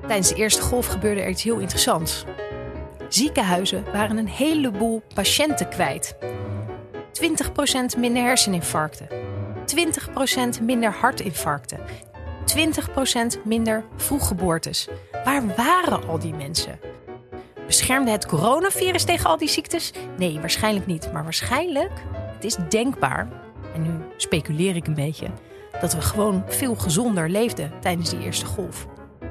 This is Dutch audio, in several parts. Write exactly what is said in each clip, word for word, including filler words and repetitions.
Tijdens de eerste golf gebeurde er iets heel interessants. Ziekenhuizen waren een heleboel patiënten kwijt. twintig procent minder herseninfarcten. twintig procent minder hartinfarcten. twintig procent minder vroeggeboortes. Waar waren al die mensen? Beschermde het coronavirus tegen al die ziektes? Nee, waarschijnlijk niet. Maar waarschijnlijk, het is denkbaar, en nu speculeer ik een beetje, dat we gewoon veel gezonder leefden tijdens die eerste golf.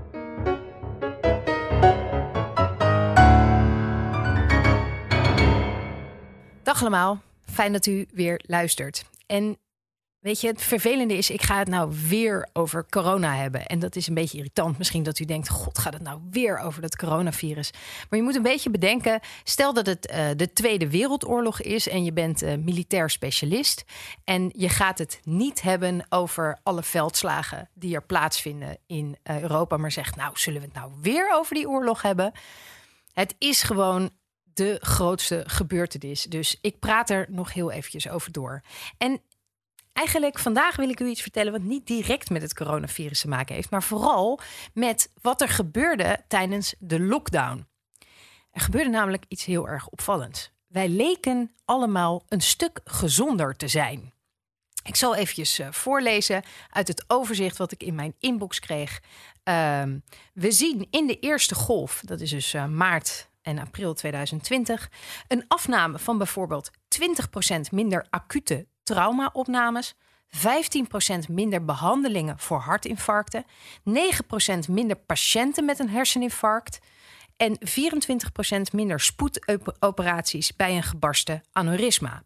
Dag allemaal, fijn dat u weer luistert. En weet je, het vervelende is, ik ga het nou weer over corona hebben. En dat is een beetje irritant. Misschien dat u denkt, god, gaat het nou weer over dat coronavirus? Maar je moet een beetje bedenken, stel dat het uh, de Tweede Wereldoorlog is en je bent uh, militair specialist. En je gaat het niet hebben over alle veldslagen die er plaatsvinden in uh, Europa. Maar zegt, nou, zullen we het nou weer over die oorlog hebben? Het is gewoon de grootste gebeurtenis. Dus ik praat er nog heel eventjes over door. En eigenlijk vandaag wil ik u iets vertellen wat niet direct met het coronavirus te maken heeft, maar vooral met wat er gebeurde tijdens de lockdown. Er gebeurde namelijk iets heel erg opvallends. Wij leken allemaal een stuk gezonder te zijn. Ik zal eventjes uh, voorlezen uit het overzicht wat ik in mijn inbox kreeg. Uh, we zien in de eerste golf, dat is dus uh, maart en april tweeduizend twintig, een afname van bijvoorbeeld twintig procent minder acute traumaopnames, vijftien procent minder behandelingen voor hartinfarcten, negen procent minder patiënten met een herseninfarct en vierentwintig procent minder spoedoperaties bij een gebarsten aneurysma.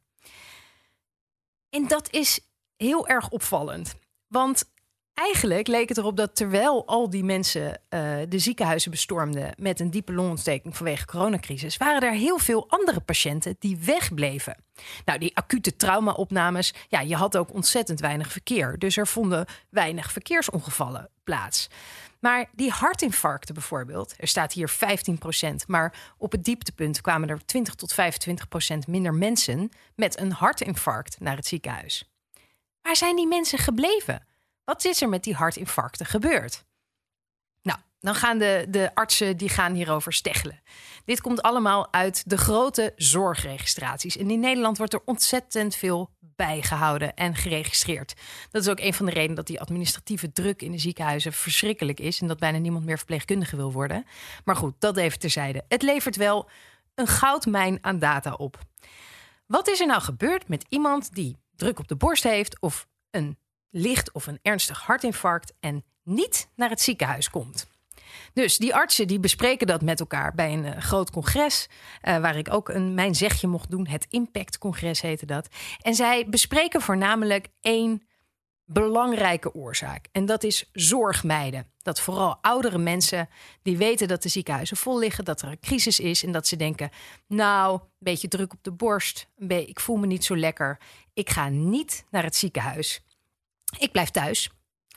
En dat is heel erg opvallend, want eigenlijk leek het erop dat terwijl al die mensen uh, de ziekenhuizen bestormden met een diepe longontsteking vanwege coronacrisis, waren er heel veel andere patiënten die wegbleven. Nou, die acute traumaopnames, ja, je had ook ontzettend weinig verkeer. Dus er vonden weinig verkeersongevallen plaats. Maar die hartinfarcten bijvoorbeeld, er staat hier vijftien procent, maar op het dieptepunt kwamen er twintig tot vijfentwintig procent minder mensen met een hartinfarct naar het ziekenhuis. Waar zijn die mensen gebleven? Wat is er met die hartinfarcten gebeurd? Nou, dan gaan de, de artsen die gaan hierover steggelen. Dit komt allemaal uit de grote zorgregistraties. En in Nederland wordt er ontzettend veel bijgehouden en geregistreerd. Dat is ook een van de redenen dat die administratieve druk in de ziekenhuizen verschrikkelijk is en dat bijna niemand meer verpleegkundige wil worden. Maar goed, dat even terzijde. Het levert wel een goudmijn aan data op. Wat is er nou gebeurd met iemand die druk op de borst heeft of een licht of een ernstig hartinfarct en niet naar het ziekenhuis komt? Dus die artsen die bespreken dat met elkaar bij een uh, groot congres, uh, waar ik ook een, mijn zegje mocht doen. Het Impact-congres heette dat. En zij bespreken voornamelijk één belangrijke oorzaak. En dat is zorgmijden. Dat vooral oudere mensen die weten dat de ziekenhuizen vol liggen, dat er een crisis is en dat ze denken, nou, een beetje druk op de borst, een be- ik voel me niet zo lekker. Ik ga niet naar het ziekenhuis. Ik blijf thuis.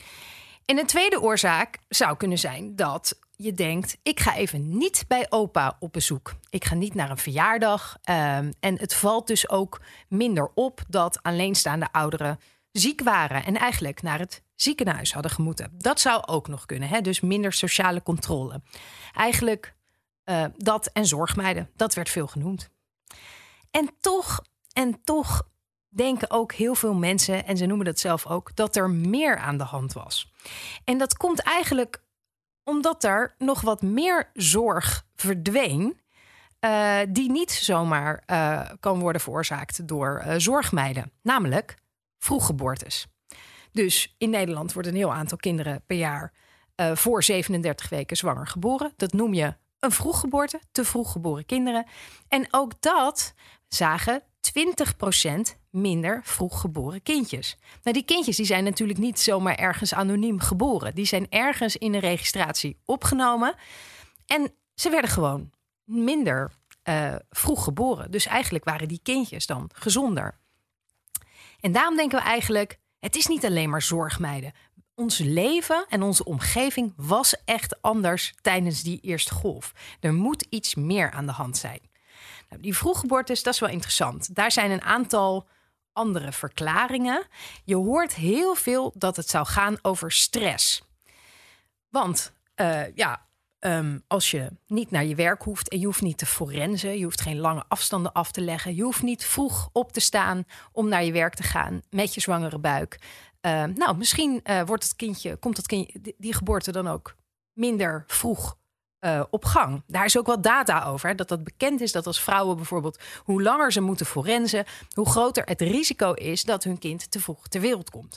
En een tweede oorzaak zou kunnen zijn dat je denkt, ik ga even niet bij opa op bezoek. Ik ga niet naar een verjaardag. Um, en het valt dus ook minder op dat alleenstaande ouderen ziek waren en eigenlijk naar het ziekenhuis hadden gemoeten. Dat zou ook nog kunnen, hè? Dus minder sociale controle. Eigenlijk uh, dat en zorgmijden, dat werd veel genoemd. En toch, en toch denken ook heel veel mensen, en ze noemen dat zelf ook, dat er meer aan de hand was. En dat komt eigenlijk omdat er nog wat meer zorg verdween, uh, die niet zomaar uh, kan worden veroorzaakt door uh, zorgmijden, namelijk vroeggeboortes. Dus in Nederland wordt een heel aantal kinderen per jaar uh, voor zevenendertig weken zwanger geboren. Dat noem je een vroeggeboorte, te vroeg geboren kinderen. En ook dat zagen twintig procent minder vroeggeboren kindjes. Nou, die kindjes die zijn natuurlijk niet zomaar ergens anoniem geboren. Die zijn ergens in een registratie opgenomen. En ze werden gewoon minder uh, vroeg geboren. Dus eigenlijk waren die kindjes dan gezonder. En daarom denken we eigenlijk, het is niet alleen maar zorgmijden. Ons leven en onze omgeving was echt anders tijdens die eerste golf. Er moet iets meer aan de hand zijn. Nou, die vroeggeboortes, dat is wel interessant. Daar zijn een aantal andere verklaringen. Je hoort heel veel dat het zou gaan over stress. Want uh, ja, um, als je niet naar je werk hoeft en je hoeft niet te forensen, je hoeft geen lange afstanden af te leggen, je hoeft niet vroeg op te staan om naar je werk te gaan met je zwangere buik. Uh, nou, misschien uh, wordt het kindje, komt dat kindje, die, die geboorte dan ook minder vroeg uh, op gang. Daar is ook wel data over, hè, dat dat bekend is dat als vrouwen bijvoorbeeld, hoe langer ze moeten forensen, hoe groter het risico is dat hun kind te vroeg ter wereld komt.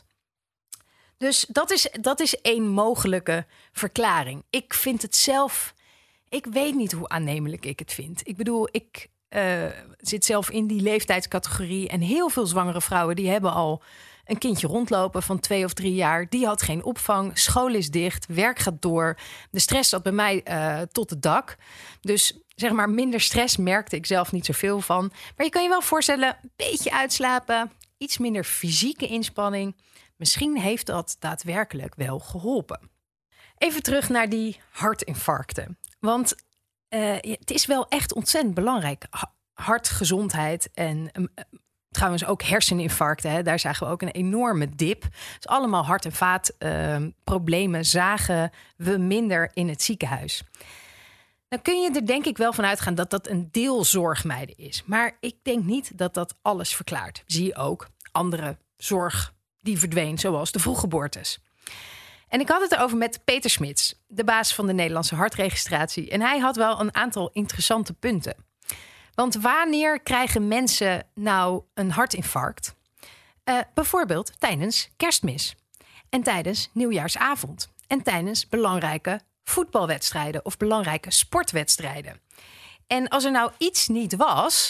Dus dat is, dat is één mogelijke verklaring. Ik vind het zelf, ik weet niet hoe aannemelijk ik het vind. Ik bedoel, ik uh, zit zelf in die leeftijdscategorie en heel veel zwangere vrouwen die hebben al een kindje rondlopen van twee of drie jaar. Die had geen opvang, school is dicht, werk gaat door. De stress zat bij mij uh, tot het dak. Dus zeg maar minder stress merkte ik zelf niet zoveel van. Maar je kan je wel voorstellen, een beetje uitslapen, iets minder fysieke inspanning. Misschien heeft dat daadwerkelijk wel geholpen. Even terug naar die hartinfarcten. Want uh, het is wel echt ontzettend belangrijk. Hartgezondheid en uh, trouwens ook herseninfarcten. Hè, daar zagen we ook een enorme dip. Dus allemaal hart- en vaatproblemen uh, zagen we minder in het ziekenhuis. Dan kun je er denk ik wel van uitgaan dat dat een deel zorgmeiden is. Maar ik denk niet dat dat alles verklaart. Zie je ook andere zorg die verdween, zoals de vroeggeboortes. En ik had het erover met Peter Smits, de baas van de Nederlandse hartregistratie. En hij had wel een aantal interessante punten. Want wanneer krijgen mensen nou een hartinfarct? Uh, bijvoorbeeld tijdens Kerstmis. En tijdens Nieuwjaarsavond. En tijdens belangrijke voetbalwedstrijden of belangrijke sportwedstrijden. En als er nou iets niet was,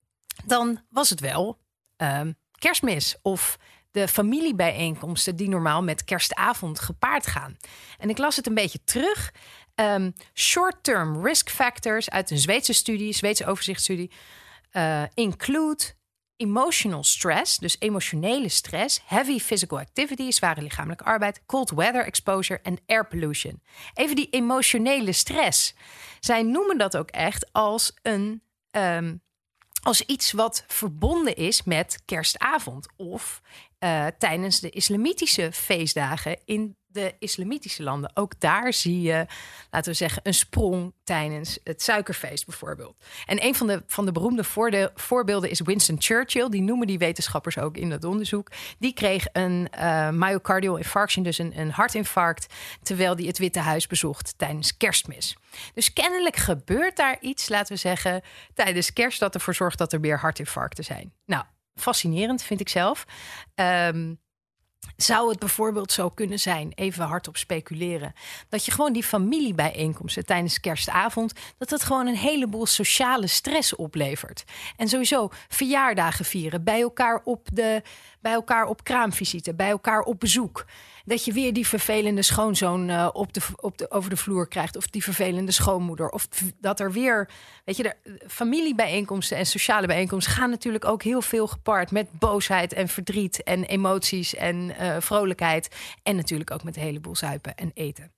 dan was het wel uh, Kerstmis of de familiebijeenkomsten die normaal met kerstavond gepaard gaan. En ik las het een beetje terug. Um, short-term risk factors uit een Zweedse studie, Zweedse overzichtsstudie, uh, include emotional stress, dus emotionele stress, heavy physical activity, zware lichamelijke arbeid, cold weather exposure en air pollution. Even die emotionele stress. Zij noemen dat ook echt als een um, als iets wat verbonden is met kerstavond of uh, tijdens de islamitische feestdagen in de islamitische landen. Ook daar zie je, laten we zeggen, een sprong tijdens het suikerfeest bijvoorbeeld. En een van de, van de beroemde voorde, voorbeelden is Winston Churchill. Die noemen die wetenschappers ook in dat onderzoek. Die kreeg een uh, myocardial infarction, dus een, een hartinfarct, terwijl hij het Witte Huis bezocht tijdens Kerstmis. Dus kennelijk gebeurt daar iets, laten we zeggen, tijdens kerst dat ervoor zorgt dat er meer hartinfarcten zijn. Nou, fascinerend vind ik zelf. Um, Zou het bijvoorbeeld zo kunnen zijn, even hardop speculeren, dat je gewoon die familiebijeenkomsten tijdens kerstavond, dat het gewoon een heleboel sociale stress oplevert. En sowieso verjaardagen vieren, bij elkaar op, de, bij elkaar op kraamvisite, bij elkaar op bezoek. Dat je weer die vervelende schoonzoon uh, op de, op de, over de vloer krijgt, of die vervelende schoonmoeder. Of dat er weer, weet je, de familiebijeenkomsten en sociale bijeenkomsten gaan natuurlijk ook heel veel gepaard met boosheid en verdriet en emoties en uh, vrolijkheid. En natuurlijk ook met een heleboel zuipen en eten.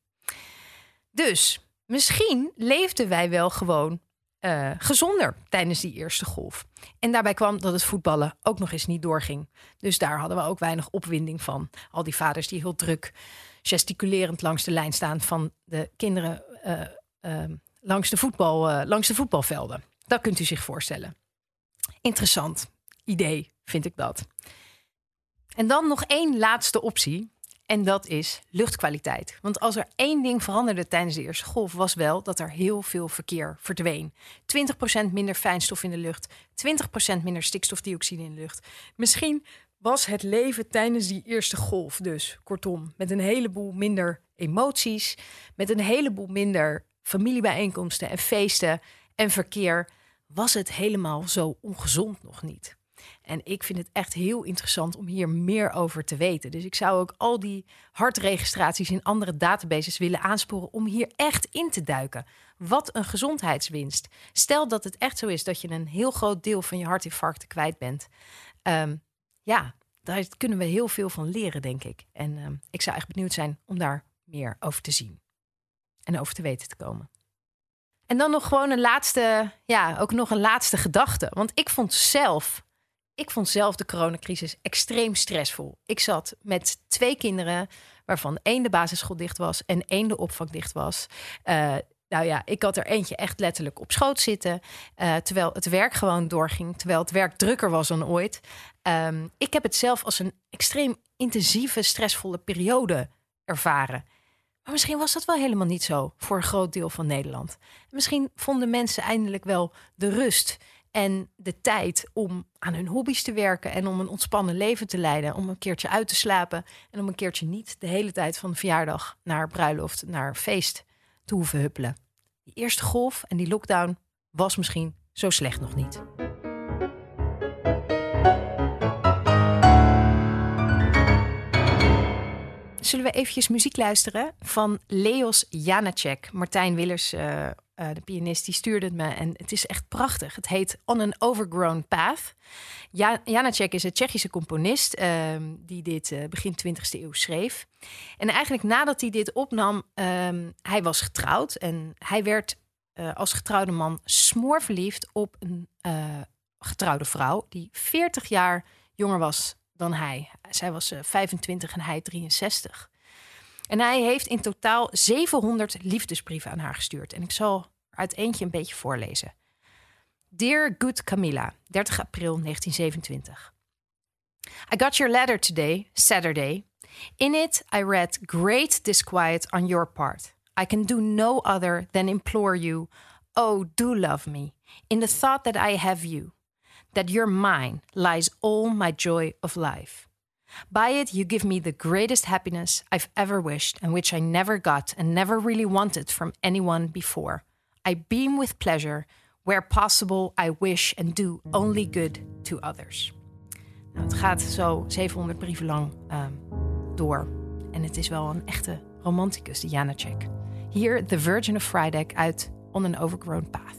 Dus misschien leefden wij wel gewoon uh, gezonder tijdens die eerste golf. En daarbij kwam dat het voetballen ook nog eens niet doorging. Dus daar hadden we ook weinig opwinding van. Al die vaders die heel druk gesticulerend langs de lijn staan van de kinderen uh, uh, langs, de voetbal, uh, langs de voetbalvelden. Dat kunt u zich voorstellen. Interessant idee, vind ik dat. En dan nog één laatste optie. En dat is luchtkwaliteit. Want als er één ding veranderde tijdens de eerste golf, was wel dat er heel veel verkeer verdween. twintig procent minder fijnstof in de lucht. twintig procent minder stikstofdioxide in de lucht. Misschien was het leven tijdens die eerste golf dus, kortom, met een heleboel minder emoties, met een heleboel minder familiebijeenkomsten en feesten en verkeer, was het helemaal zo ongezond nog niet. En ik vind het echt heel interessant om hier meer over te weten. Dus ik zou ook al die hartregistraties in andere databases willen aansporen om hier echt in te duiken. Wat een gezondheidswinst. Stel dat het echt zo is dat je een heel groot deel van je hartinfarcten kwijt bent. Um, ja, daar kunnen we heel veel van leren, denk ik. En um, ik zou echt benieuwd zijn om daar meer over te zien. En over te weten te komen. En dan nog gewoon een laatste, ja, ook nog een laatste gedachte. Want ik vond zelf... Ik vond zelf de coronacrisis extreem stressvol. Ik zat met twee kinderen, waarvan één de basisschool dicht was en één de opvang dicht was. Uh, Nou ja, ik had er eentje echt letterlijk op schoot zitten. Uh, terwijl het werk gewoon doorging. Terwijl het werk drukker was dan ooit. Um, ik heb het zelf als een extreem intensieve, stressvolle periode ervaren. Maar misschien was dat wel helemaal niet zo voor een groot deel van Nederland. Misschien vonden mensen eindelijk wel de rust en de tijd om aan hun hobby's te werken en om een ontspannen leven te leiden. Om een keertje uit te slapen en om een keertje niet de hele tijd van de verjaardag naar bruiloft, naar feest te hoeven huppelen. Die eerste golf en die lockdown was misschien zo slecht nog niet. Zullen we eventjes muziek luisteren van Leos Janáček. Martijn Willers, uh, uh, de pianist, die stuurde het me. En het is echt prachtig. Het heet On an Overgrown Path. Ja, Janáček is een Tsjechische componist uh, die dit uh, begin twintigste eeuw schreef. En eigenlijk nadat hij dit opnam, uh, hij was getrouwd. En hij werd uh, als getrouwde man smoorverliefd op een uh, getrouwde vrouw die veertig jaar jonger was dan hij. Zij was uh, vijfentwintig en hij drieënzestig. En hij heeft in totaal zevenhonderd liefdesbrieven aan haar gestuurd. En ik zal uit eentje een beetje voorlezen. Dear good Camilla, dertig april negentien zevenentwintig. I got your letter today, Saturday. In it I read great disquiet on your part. I can do no other than implore you, oh, do love me, in the thought that I have you. That you're mine lies all my joy of life. By it you give me the greatest happiness I've ever wished and which I never got and never really wanted from anyone before. I beam with pleasure. Where possible I wish and do only good to others. Nou, het gaat zo zevenhonderd brieven lang uh, door. En het is wel een echte romanticus, die Janáček. Hier The Virgin of Friedeck uit On an Overgrown Path.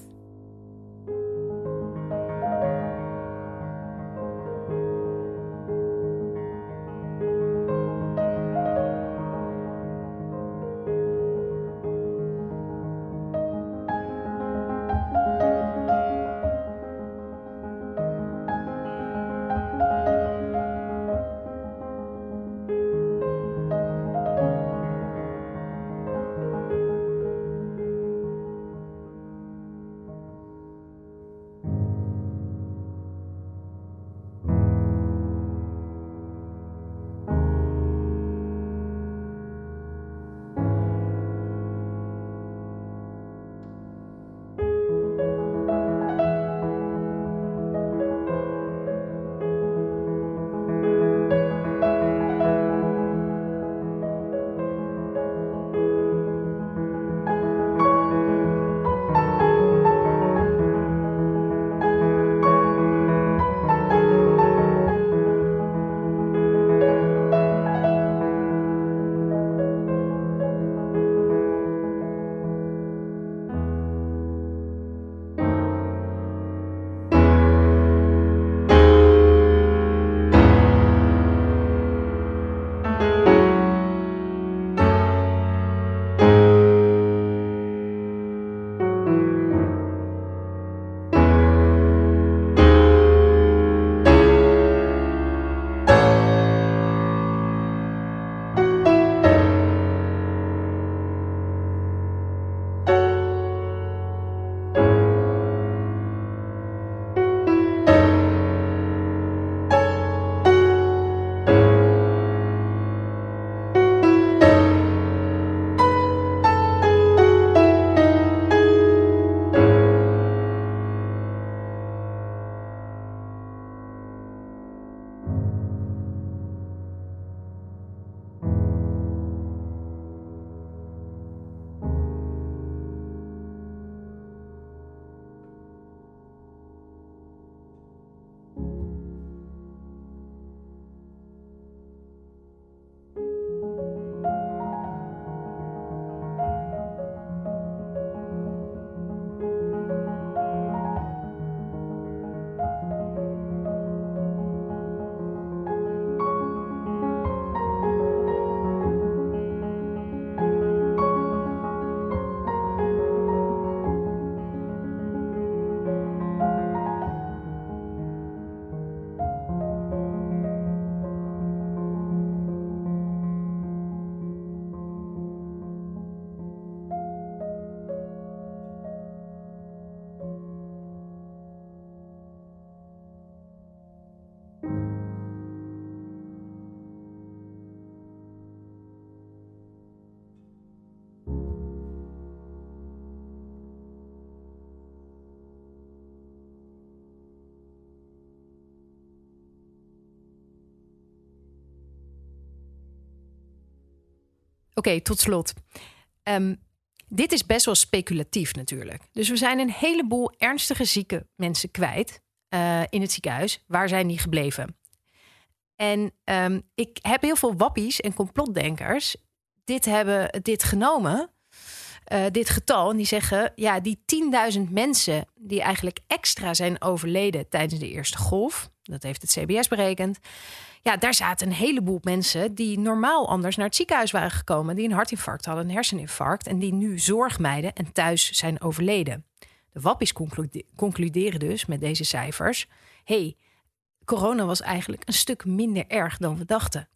okay, tot slot. Um, dit is best wel speculatief natuurlijk. Dus we zijn een heleboel ernstige zieke mensen kwijt uh, in het ziekenhuis. Waar zijn die gebleven? En um, ik heb heel veel wappies en complotdenkers dit hebben dit genomen, uh, dit getal. En die zeggen, ja, die tienduizend mensen die eigenlijk extra zijn overleden tijdens de eerste golf. Dat heeft het C B S berekend. Ja, daar zaten een heleboel mensen die normaal anders naar het ziekenhuis waren gekomen. Die een hartinfarct hadden, een herseninfarct. En die nu zorg mijden en thuis zijn overleden. De wappies conclude- concluderen dus met deze cijfers. Hé, hey, corona was eigenlijk een stuk minder erg dan we dachten.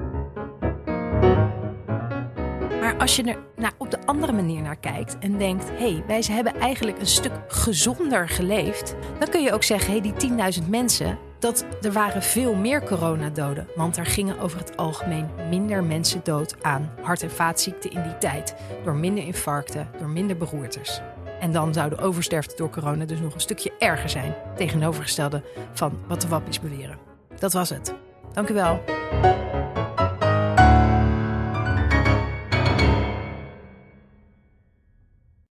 Maar als je er nou, op de andere manier naar kijkt en denkt, hé, hey, wij hebben eigenlijk een stuk gezonder geleefd. Dan kun je ook zeggen, hé, hey, die tienduizend mensen, dat er waren veel meer coronadoden. Want er gingen over het algemeen minder mensen dood aan hart- en vaatziekten in die tijd. Door minder infarcten, door minder beroertes. En dan zou de oversterfte door corona dus nog een stukje erger zijn. Tegenovergestelde van wat de wappies beweren. Dat was het. Dank u wel.